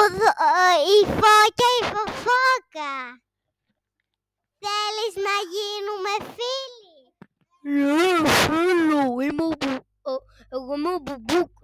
η Φώκια η Φοφόκα. Θέλεις να γίνουμε φίλοι? Ναι, θέλω. Εγώ είμαι ο Μπουμπούκ.